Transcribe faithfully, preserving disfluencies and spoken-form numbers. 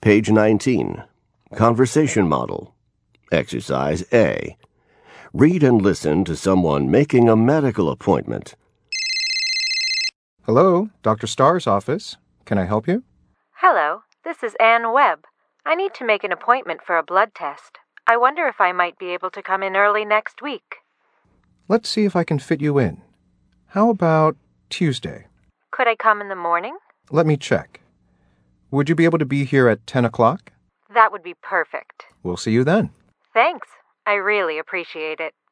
Page nineteen. Conversation Model. Exercise A. Read and listen to someone making a medical appointment. Hello, Doctor Starr's office. Can I help you? Hello, this is Ann Webb. I need to make an appointment for a blood test. I wonder if I might be able to come in early next week. Let's see if I can fit you in. How about Tuesday? Could I come in the morning? Let me check. Would you be able to be here at ten o'clock? That would be perfect. We'll see you then. Thanks. I really appreciate it.